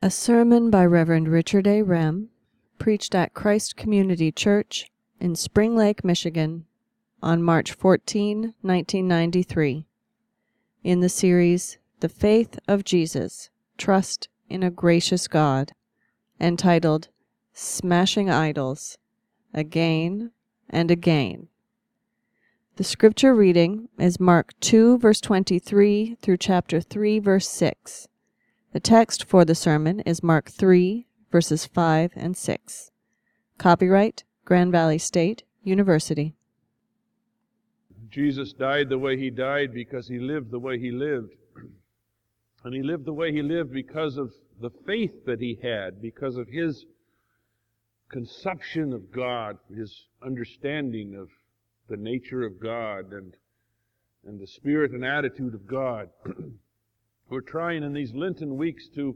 A sermon by Reverend Richard A. Rem, preached at Christ Community Church in Spring Lake, Michigan, on March 14, 1993, in the series The Faith of Jesus, Trust in a Gracious God, entitled Smashing Idols, Again and Again. The scripture reading is Mark 2, verse 23 through chapter 3, verse 6. The text for the sermon is Mark 3, verses 5 and 6. Copyright, Grand Valley State University. Jesus died the way He died because He lived the way He lived. And He lived the way He lived because of the faith that He had, because of His conception of God, His understanding of the nature of God and the spirit and attitude of God. We're trying in these Lenten weeks to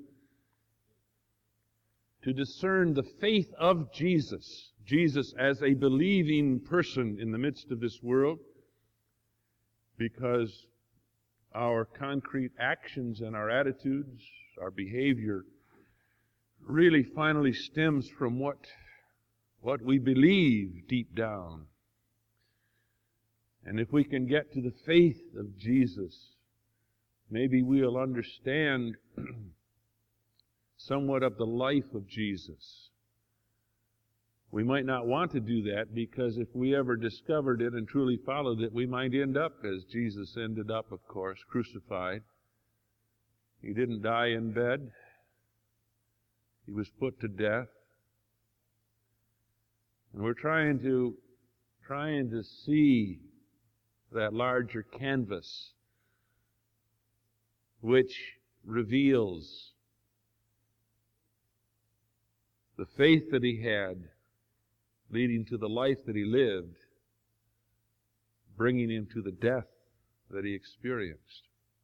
discern the faith of Jesus, Jesus as a believing person in the midst of this world, because our concrete actions and our attitudes, our behavior, really finally stems from what we believe deep down. And if we can get to the faith of Jesus, maybe we'll understand somewhat of the life of Jesus. We might not want to do that because if we ever discovered it and truly followed it, we might end up as Jesus ended up, of course, crucified. He didn't die in bed. He was put to death. And we're trying to see that larger canvas which reveals the faith that He had, leading to the life that He lived, bringing Him to the death that He experienced.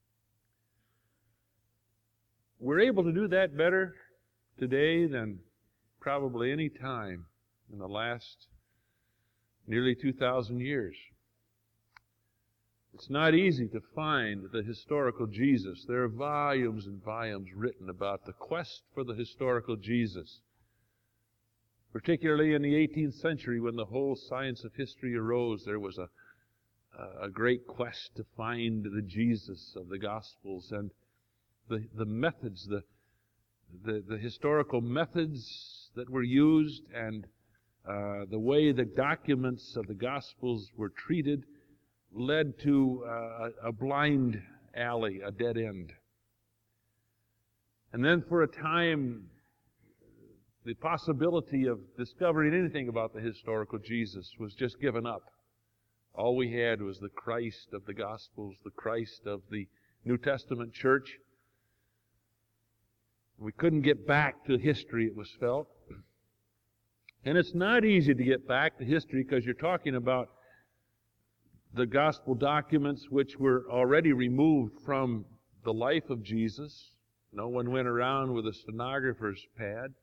We're able to do that better today than probably any time in the last nearly 2,000 years. It's not easy to find the historical Jesus. There are volumes and volumes written about the quest for the historical Jesus, particularly in the 18th century when the whole science of history arose. There was a great quest to find the Jesus of the Gospels, and the methods, the historical methods that were used, and the way the documents of the Gospels were treated led to a blind alley, a dead end. And then for a time, the possibility of discovering anything about the historical Jesus was just given up. All we had was the Christ of the Gospels, the Christ of the New Testament church. We couldn't get back to history, it was felt. And it's not easy to get back to history because you're talking about the gospel documents which were already removed from the life of Jesus. No one went around with a stenographer's pad.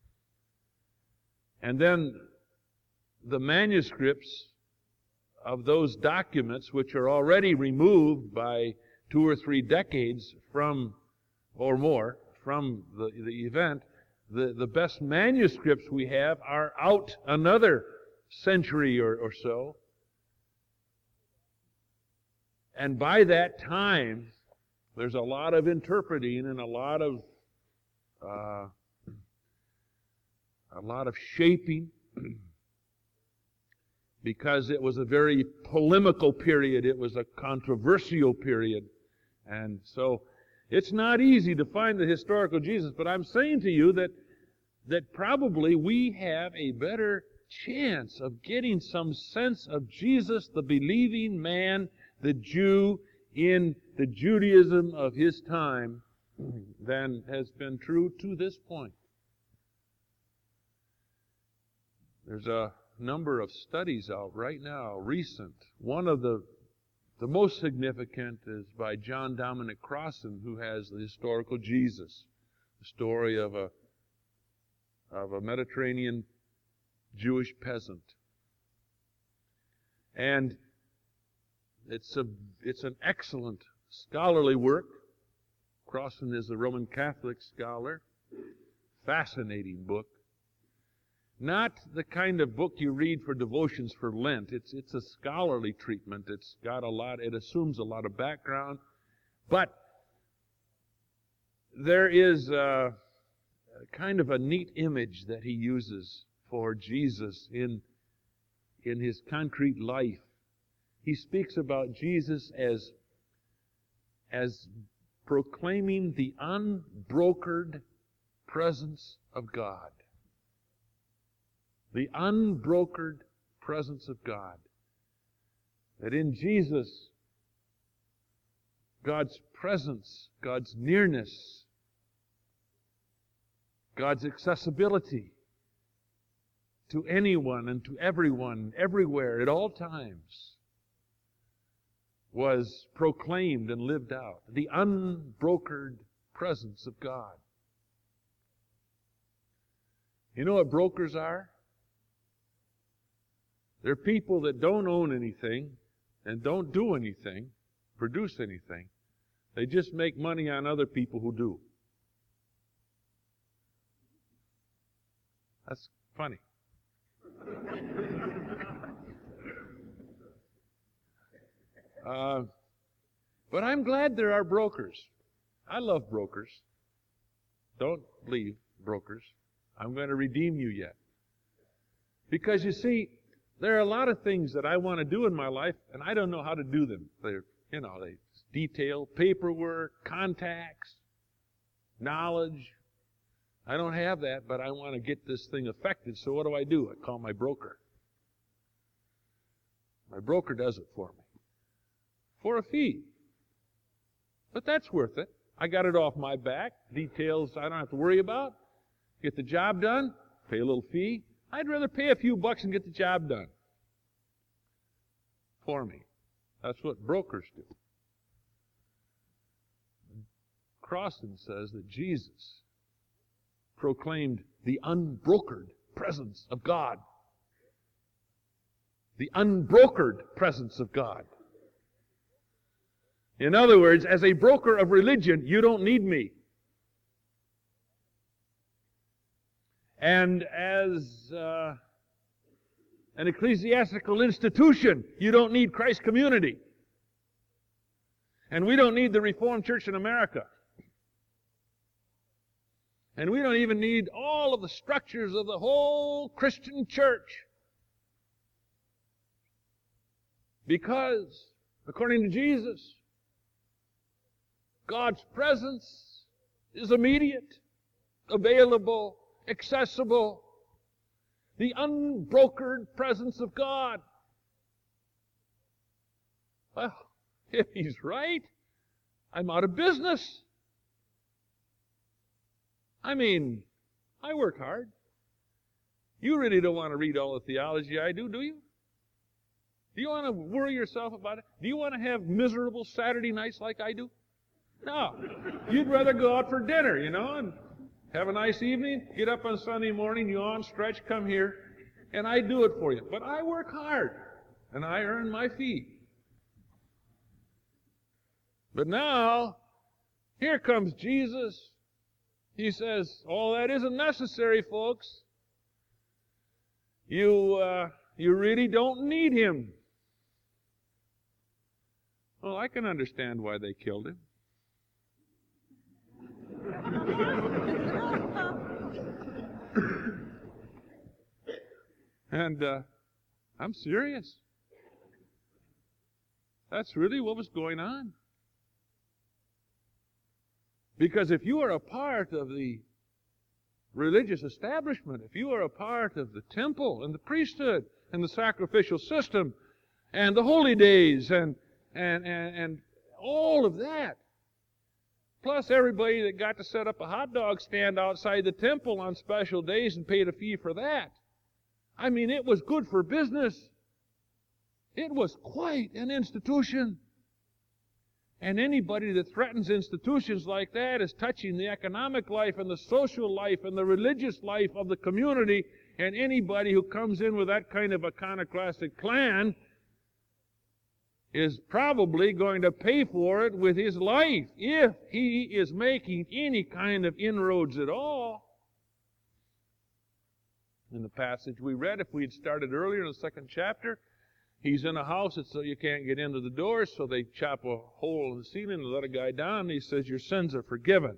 And then the manuscripts of those documents which are already removed by 2 or 3 decades from, or more, from the event, the best manuscripts we have are out another century or so. And by that time, there's a lot of interpreting and a lot of shaping, because it was a very polemical period. It was a controversial period. And so it's not easy to find the historical Jesus, but I'm saying to you that probably we have a better chance of getting some sense of Jesus, the believing man, the Jew in the Judaism of his time, than has been true to this point. There's a number of studies out right now, recent. One of the most significant is by John Dominic Crossan, who has the historical Jesus, the story of a Mediterranean Jewish peasant. And it's an excellent scholarly work. Crossan is a Roman Catholic scholar. fascinating book. Not the kind of book you read for devotions for Lent. It's a scholarly treatment. It's got it assumes a lot of background. But there is a kind of a neat image that he uses for Jesus in his concrete life. He speaks about Jesus as proclaiming the unbrokered presence of God. The unbrokered presence of God. That in Jesus, God's presence, God's nearness, God's accessibility to anyone and to everyone, everywhere, at all times, was proclaimed and lived out. The unbrokered presence of God. You know what brokers are? They're people that don't own anything and don't do anything, produce anything. They just make money on other people who do. That's funny. But I'm glad there are brokers. I love brokers. Don't leave, brokers. I'm going to redeem you yet. Because you see, there are a lot of things that I want to do in my life, and I don't know how to do them. They detail, paperwork, contacts, knowledge. I don't have that, but I want to get this thing effective, so what do? I call my broker. My broker does it for me. For a fee. But that's worth it. I got it off my back. Details I don't have to worry about. Get the job done, pay a little fee. I'd rather pay a few bucks and get the job done. For me. That's what brokers do. Crossan says that Jesus proclaimed the unbrokered presence of God. The unbrokered presence of God. In other words, as a broker of religion, you don't need me. And as an ecclesiastical institution, you don't need Christ Community. And we don't need the Reformed Church in America. And we don't even need all of the structures of the whole Christian church. Because, according to Jesus, God's presence is immediate, available, accessible. The unbrokered presence of God. Well, if he's right, I'm out of business. I mean, I work hard. You really don't want to read all the theology I do you? Do you want to worry yourself about it? Do you want to have miserable Saturday nights like I do? No. You'd rather go out for dinner, and have a nice evening, get up on Sunday morning, yawn, stretch, come here, and I do it for you. But I work hard, and I earn my fee. But now, here comes Jesus. He says, all that isn't necessary, folks. You really don't need him. Well, I can understand why they killed him. And I'm serious. That's really what was going on. Because if you are a part of the religious establishment, if you are a part of the temple and the priesthood and the sacrificial system and the holy days and all of that, plus everybody that got to set up a hot dog stand outside the temple on special days and paid a fee for that. I mean, it was good for business. It was quite an institution. And anybody that threatens institutions like that is touching the economic life and the social life and the religious life of the community. And anybody who comes in with that kind of iconoclastic plan is probably going to pay for it with his life if he is making any kind of inroads at all. In the passage we read, if we had started earlier in the 2nd chapter, he's in a house, so you can't get into the doors, so they chop a hole in the ceiling and let a guy down, and he says, your sins are forgiven.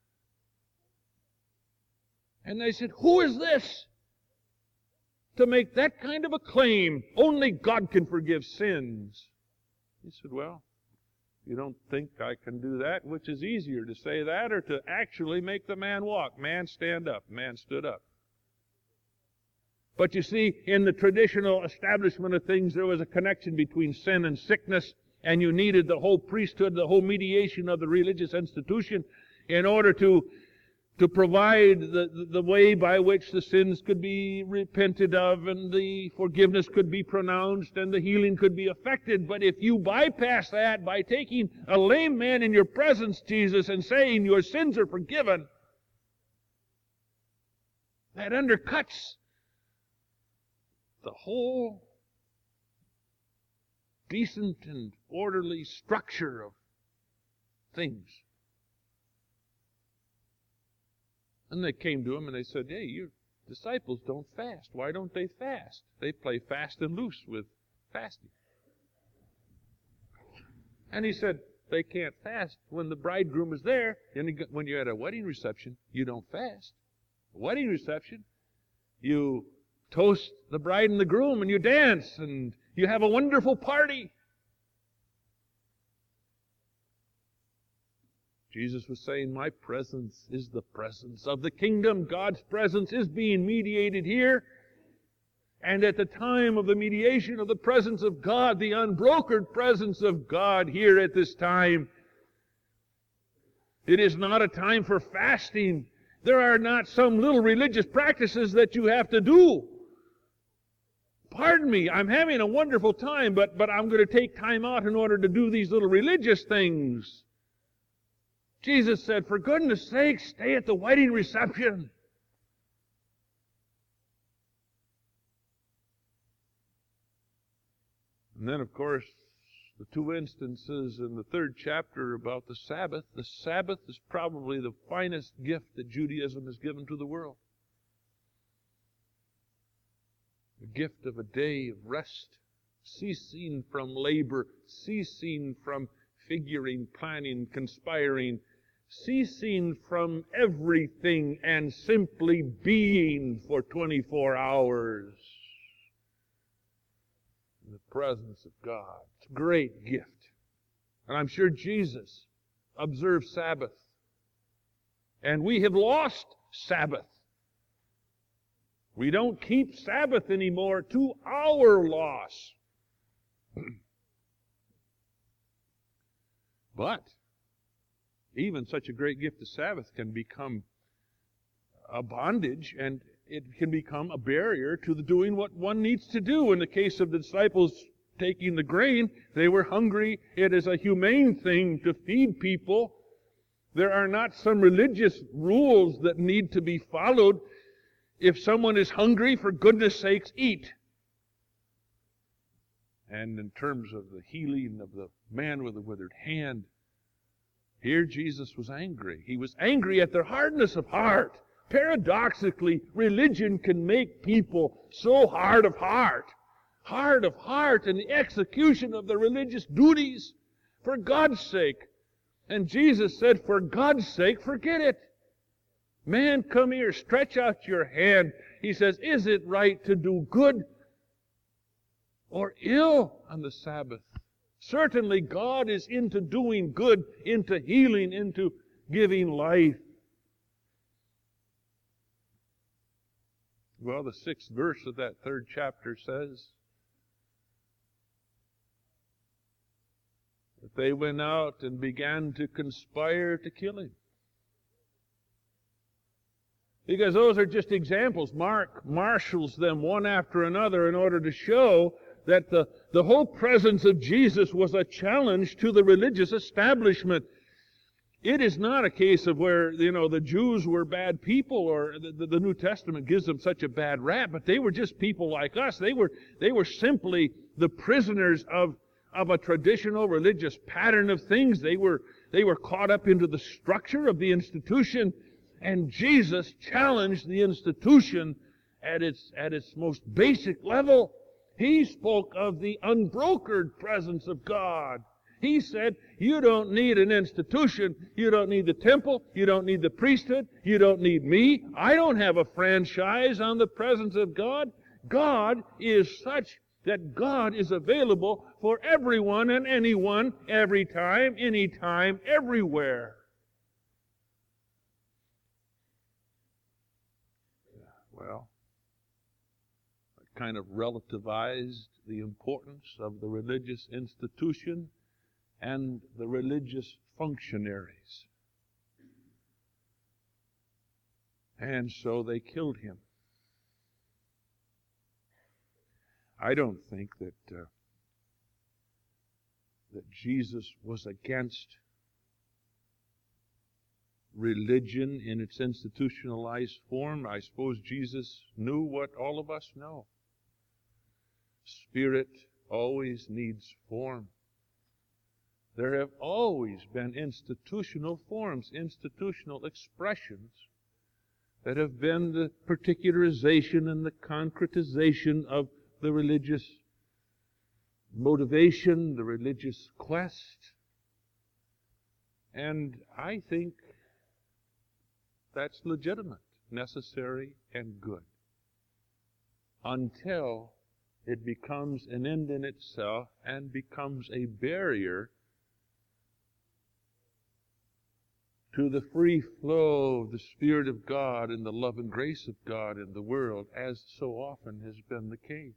And they said, who is this to make that kind of a claim? Only God can forgive sins. He said, well, you don't think I can do that? Which is easier, to say that or to actually make the man walk? Man, stand up. Man stood up. But you see, in the traditional establishment of things, there was a connection between sin and sickness, and you needed the whole priesthood, the whole mediation of the religious institution in order to provide the way by which the sins could be repented of and the forgiveness could be pronounced and the healing could be effected. But if you bypass that by taking a lame man in your presence, Jesus, and saying your sins are forgiven, that undercuts the whole decent and orderly structure of things. And they came to him and they said, hey, your disciples don't fast. Why don't they fast? They play fast and loose with fasting. And he said, they can't fast when the bridegroom is there. And when you're at a wedding reception, you don't fast. A wedding reception, you toast the bride and the groom and you dance and you have a wonderful party. Jesus was saying, my presence is the presence of the kingdom. God's presence is being mediated here. And at the time of the mediation of the presence of God, the unbrokered presence of God here at this time, it is not a time for fasting. There are not some little religious practices that you have to do. Pardon me, I'm having a wonderful time, but I'm going to take time out in order to do these little religious things. Jesus said, for goodness sake, stay at the wedding reception. And then, of course, the two instances in the 3rd chapter about the Sabbath. The Sabbath is probably the finest gift that Judaism has given to the world. The gift of a day of rest, ceasing from labor, ceasing from figuring, planning, conspiring, ceasing from everything and simply being for 24 hours in the presence of God. It's a great gift. And I'm sure Jesus observed Sabbath. And we have lost Sabbath. We don't keep Sabbath anymore, to our loss. But even such a great gift as Sabbath can become a bondage, and it can become a barrier to the doing what one needs to do. In the case of the disciples taking the grain, they were hungry. It is a humane thing to feed people. There are not some religious rules that need to be followed. If someone is hungry, for goodness sakes, eat. And in terms of the healing of the man with the withered hand, here Jesus was angry. He was angry at their hardness of heart. Paradoxically, religion can make people so hard of heart in the execution of their religious duties, for God's sake. And Jesus said, for God's sake, forget it. Man, come here, stretch out your hand. He says, is it right to do good or ill on the Sabbath? Certainly God is into doing good, into healing, into giving life. Well, the 6th verse of that 3rd chapter says that they went out and began to conspire to kill him. Because those are just examples. Mark marshals them one after another in order to show that the whole presence of Jesus was a challenge to the religious establishment. It is not a case of where, the Jews were bad people, or the New Testament gives them such a bad rap, but they were just people like us. They were simply the prisoners of a traditional religious pattern of things. They were caught up into the structure of the institution, and Jesus challenged the institution at its most basic level. He spoke of the unbrokered presence of God. He said, you don't need an institution. You don't need the temple. You don't need the priesthood. You don't need me. I don't have a franchise on the presence of God. God is such that God is available for everyone and anyone, every time, anytime, everywhere. Well, I kind of relativized the importance of the religious institution and the religious functionaries. And so they killed him. I don't think that Jesus was against religion in its institutionalized form. I suppose Jesus knew what all of us know. Spirit always needs form. There have always been institutional forms, institutional expressions that have been the particularization and the concretization of the religious motivation, the religious quest. And I think that's legitimate, necessary, and good, until it becomes an end in itself and becomes a barrier to the free flow of the Spirit of God and the love and grace of God in the world, as so often has been the case.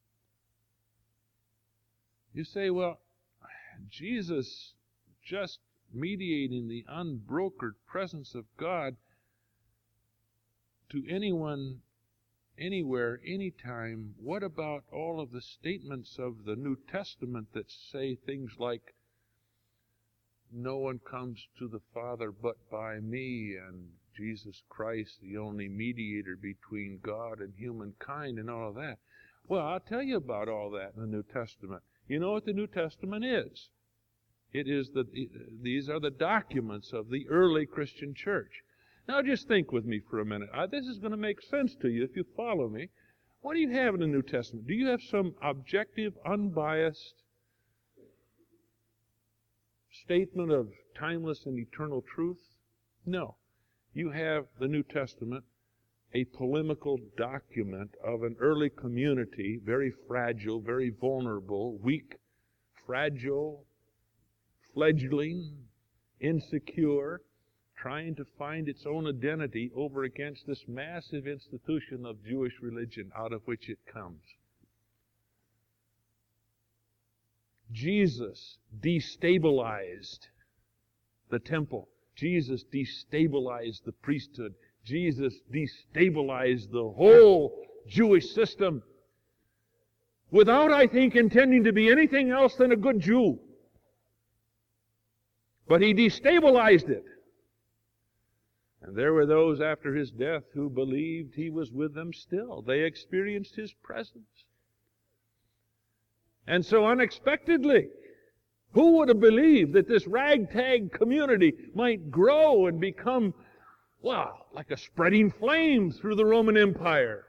You say, well, Jesus just mediating the unbrokered presence of God to anyone, anywhere, anytime. What about all of the statements of the New Testament that say things like, no one comes to the Father but by me, and Jesus Christ, the only mediator between God and humankind, and all of that? Well, I'll tell you about all that in the New Testament. You know what the New Testament is? These are the documents of the early Christian church. Now just think with me for a minute. This is going to make sense to you if you follow me. What do you have in the New Testament? Do you have some objective, unbiased statement of timeless and eternal truth? No. You have the New Testament, a polemical document of an early community, very fragile, very vulnerable, weak, fragile, fledgling, insecure, trying to find its own identity over against this massive institution of Jewish religion out of which it comes. Jesus destabilized the temple. Jesus destabilized the priesthood. Jesus destabilized the whole Jewish system without, I think, intending to be anything else than a good Jew. But he destabilized it. And there were those after his death who believed he was with them still. They experienced his presence. And so unexpectedly, who would have believed that this ragtag community might grow and become, well, like a spreading flame through the Roman Empire?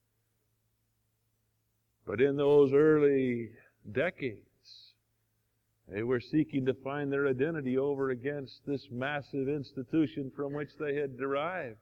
But in those early decades, they were seeking to find their identity over against this massive institution from which they had derived.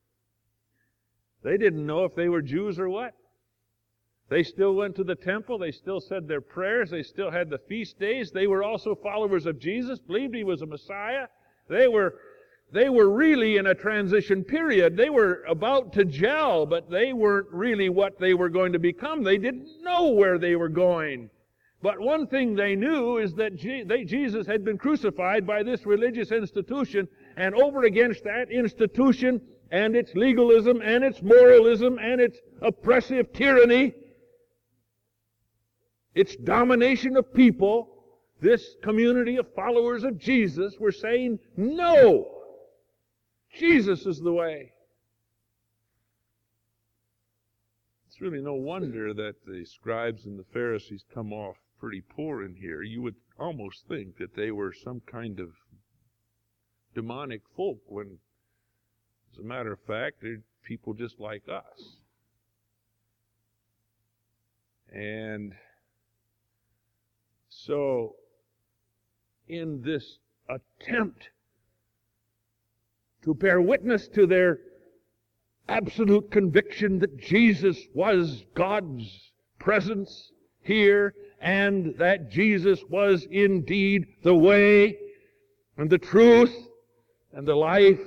They didn't know if they were Jews or what. They still went to the temple. They still said their prayers. They still had the feast days. They were also followers of Jesus, believed he was a Messiah. They were really in a transition period. They were about to gel, but they weren't really what they were going to become. They didn't know where they were going. But one thing they knew is that Jesus had been crucified by this religious institution, and over against that institution and its legalism and its moralism and its oppressive tyranny, its domination of people, this community of followers of Jesus were saying, no, Jesus is the way. It's really no wonder that the scribes and the Pharisees come off pretty poor in here. You would almost think that they were some kind of demonic folk when, as a matter of fact, they're people just like us. And so, in this attempt to bear witness to their absolute conviction that Jesus was God's presence here, and that Jesus was indeed the way and the truth and the life,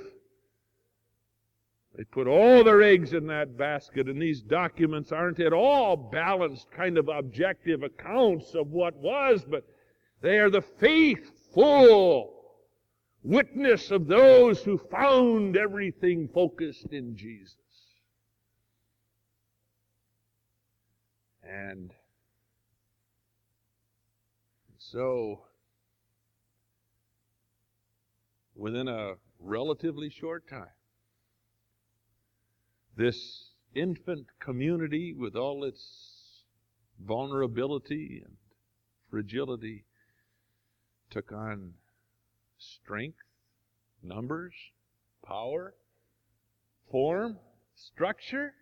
they put all their eggs in that basket, and these documents aren't at all balanced kind of objective accounts of what was, but they are the faithful witness of those who found everything focused in Jesus. And so, within a relatively short time, this infant community, with all its vulnerability and fragility, took on strength, numbers, power, form, structure.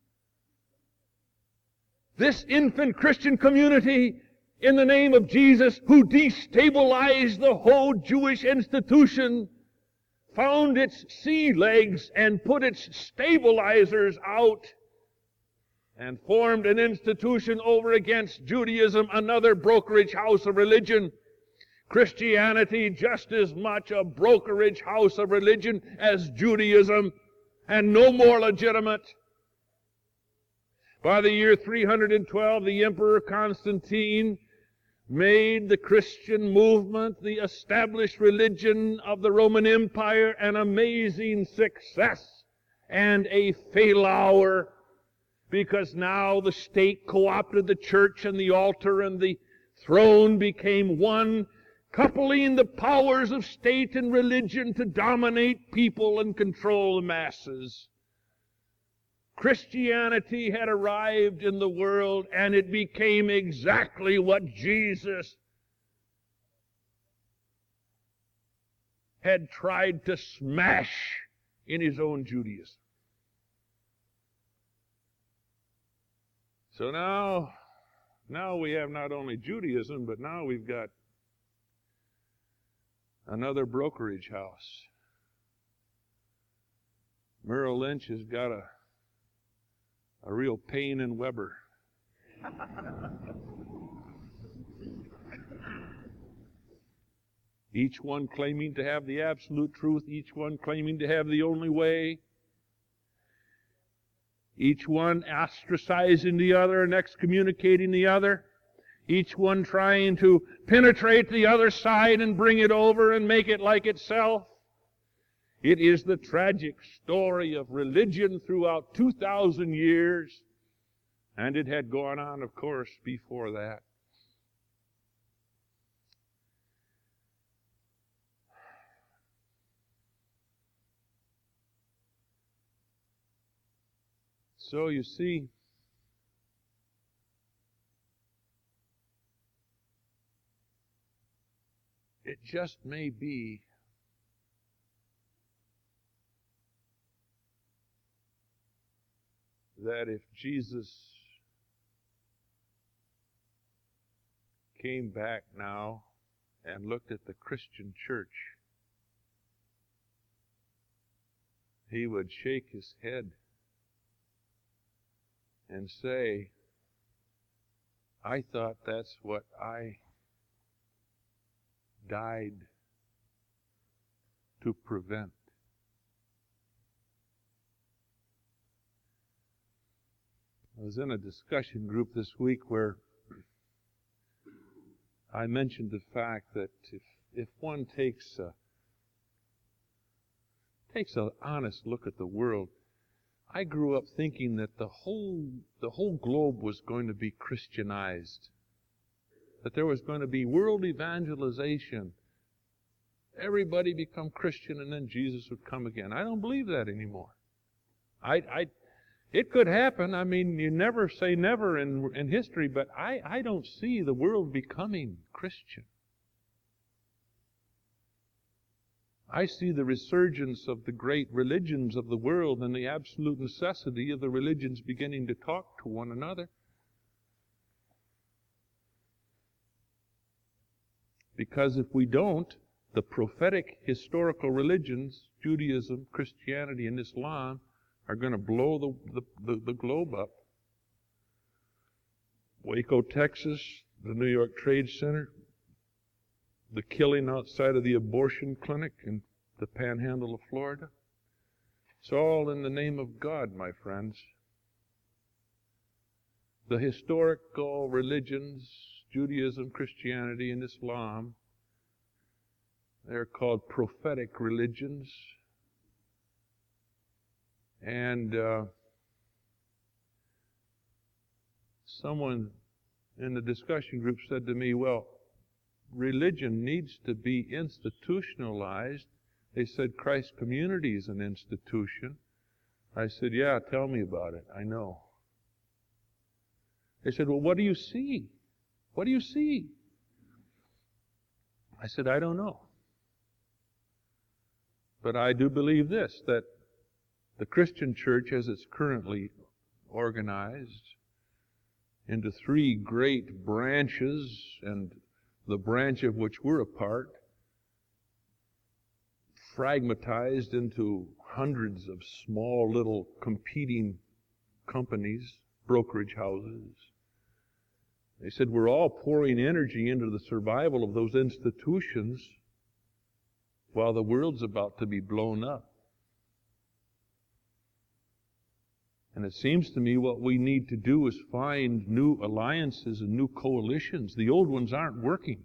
This infant Christian community, in the name of Jesus, who destabilized the whole Jewish institution, found its sea legs and put its stabilizers out and formed an institution over against Judaism, another brokerage house of religion. Christianity just as much a brokerage house of religion as Judaism, and no more legitimate. By the year 312, the Emperor Constantine made the Christian movement, the established religion of the Roman Empire, an amazing success and a failure, because now the state co-opted the church, and the altar and the throne became one, coupling the powers of state and religion to dominate people and control the masses. Christianity had arrived in the world, and it became exactly what Jesus had tried to smash in his own Judaism. So now we have not only Judaism, but now we've got another brokerage house. Merrill Lynch has got a real Payne and Weber. Each one claiming to have the absolute truth, each one claiming to have the only way, each one ostracizing the other and excommunicating the other, each one trying to penetrate the other side and bring it over and make it like itself. It is the tragic story of religion throughout 2,000 years, and it had gone on, of course, before that. So you see, it just may be that if Jesus came back now and looked at the Christian church, he would shake his head and say, I thought that's what I died to prevent. I was in a discussion group this week where I mentioned the fact that if one takes an honest look at the world, I grew up thinking that the whole globe was going to be Christianized, that there was going to be world evangelization. Everybody become Christian, and then Jesus would come again. I don't believe that anymore. It could happen. I mean, you never say never in history, but I don't see the world becoming Christian. I see the resurgence of the great religions of the world and the absolute necessity of the religions beginning to talk to one another. Because if we don't, the prophetic historical religions, Judaism, Christianity, and Islam, are going to blow the globe up. Waco, Texas, the New York Trade Center, the killing outside of the abortion clinic in the panhandle of Florida. It's all in the name of God, my friends. The historical religions, Judaism, Christianity, and Islam, they're called prophetic religions. And someone in the discussion group said to me, well, religion needs to be institutionalized. They said Christ Community is an institution. I said, yeah, tell me about it. I know. They said, well, what do you see? What do you see? I said, I don't know. But I do believe this, that the Christian church, as it's currently organized into three great branches, and the branch of which we're a part, fragmentized into hundreds of small little competing companies, brokerage houses. They said we're all pouring energy into the survival of those institutions while the world's about to be blown up. And it seems to me what we need to do is find new alliances and new coalitions. The old ones aren't working.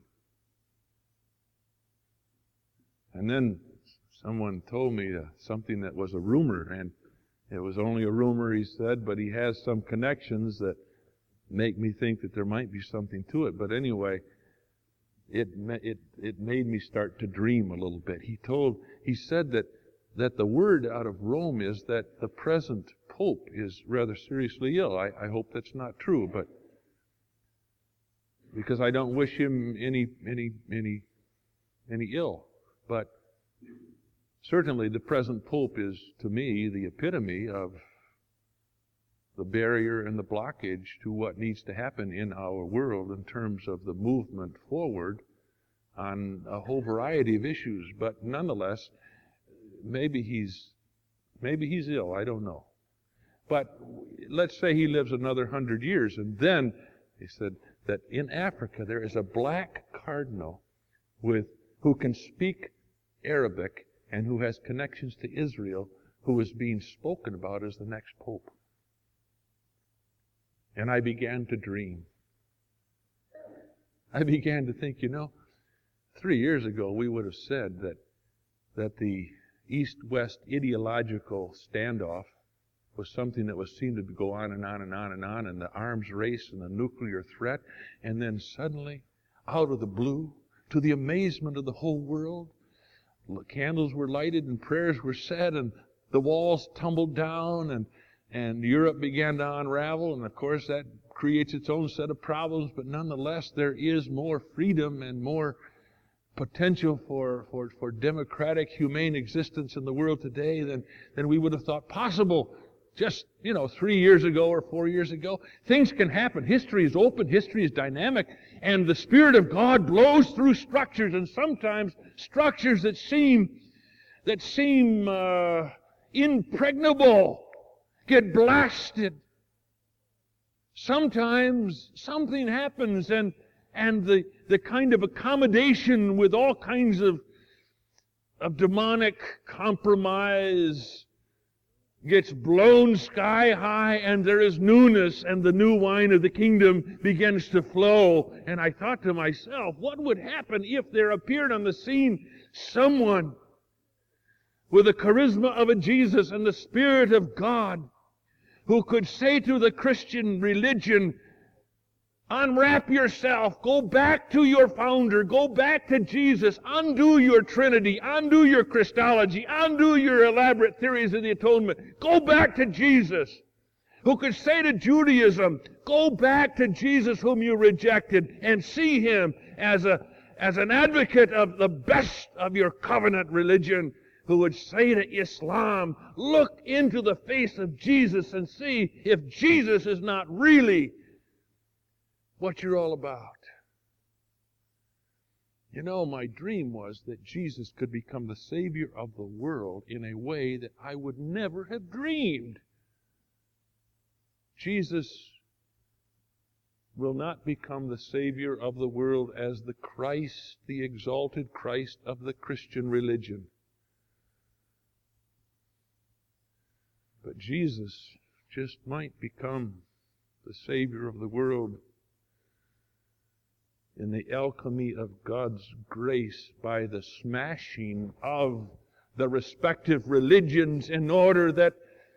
And then someone told me something that was a rumor, and it was only a rumor, he said, but he has some connections that make me think that there might be something to it. But anyway, it made me start to dream a little bit. He said that the word out of Rome is that the present Pope is rather seriously ill. I hope that's not true, but because I don't wish him any ill. But certainly the present Pope is, to me, the epitome of the barrier and the blockage to what needs to happen in our world in terms of the movement forward on a whole variety of issues. But nonetheless, maybe he's ill, I don't know. But let's say he lives another 100 years, and then he said that in Africa there is a black cardinal who can speak Arabic and who has connections to Israel, who is being spoken about as the next Pope. And I began to dream. I began to think, 3 years ago we would have said that the East-West ideological standoff was something that was seen to go on and on and on and on, and the arms race and the nuclear threat, and then suddenly, out of the blue, to the amazement of the whole world, candles were lighted and prayers were said, and the walls tumbled down, and Europe began to unravel, and of course that creates its own set of problems, but nonetheless there is more freedom and more potential for democratic, humane existence in the world today than we would have thought possible just, 3 years ago or 4 years ago. Things can happen. History is open. History is dynamic. And the Spirit of God blows through structures, and sometimes structures that seem impregnable get blasted. Sometimes something happens, and the kind of accommodation with all kinds of demonic compromise gets blown sky high, and there is newness, and the new wine of the kingdom begins to flow. And I thought to myself, what would happen if there appeared on the scene someone with the charisma of a Jesus and the Spirit of God who could say to the Christian religion, unwrap yourself, go back to your founder, go back to Jesus, undo your Trinity, undo your Christology, undo your elaborate theories of the atonement, go back to Jesus. Who could say to Judaism, go back to Jesus whom you rejected, and see Him as an advocate of the best of your covenant religion. Who would say to Islam, look into the face of Jesus and see if Jesus is not really what you're all about. You know, my dream was that Jesus could become the Savior of the world in a way that I would never have dreamed. Jesus will not become the Savior of the world as the Christ, the exalted Christ of the Christian religion. But Jesus just might become the Savior of the world in the alchemy of God's grace by the smashing of the respective religions in order that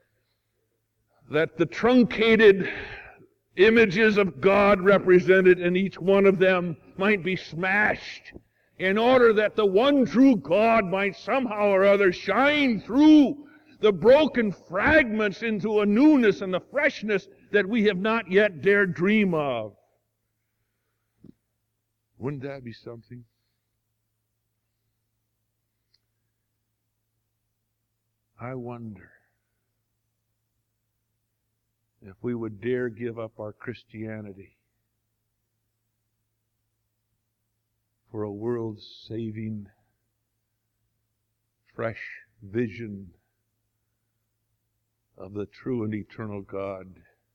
the truncated images of God represented in each one of them might be smashed in order that the one true God might somehow or other shine through the broken fragments into a newness and a freshness that we have not yet dared dream of. Wouldn't that be something? I wonder if we would dare give up our Christianity for a world-saving, fresh vision of the true and eternal God,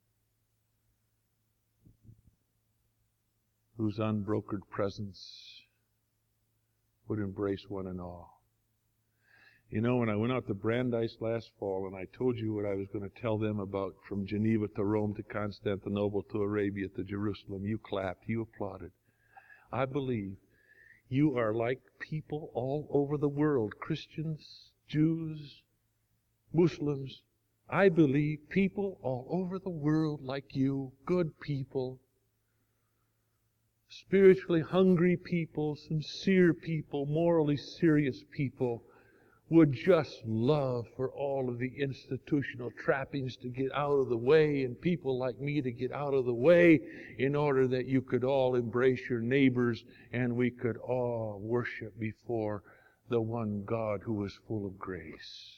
whose unbrokered presence would embrace one and all. You know, when I went out to Brandeis last fall and I told you what I was going to tell them about from Geneva to Rome to Constantinople to Arabia to Jerusalem, you clapped, you applauded. I believe you are like people all over the world, Christians, Jews, Muslims. I believe people all over the world like you, good people, spiritually hungry people, sincere people, morally serious people, would just love for all of the institutional trappings to get out of the way and people like me to get out of the way in order that you could all embrace your neighbors and we could all worship before the one God who is full of grace.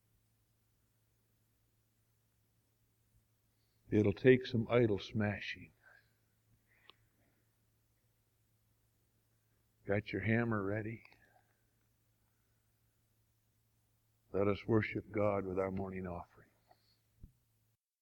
It'll take some idol smashing. Got your hammer ready? Let us worship God with our morning offering.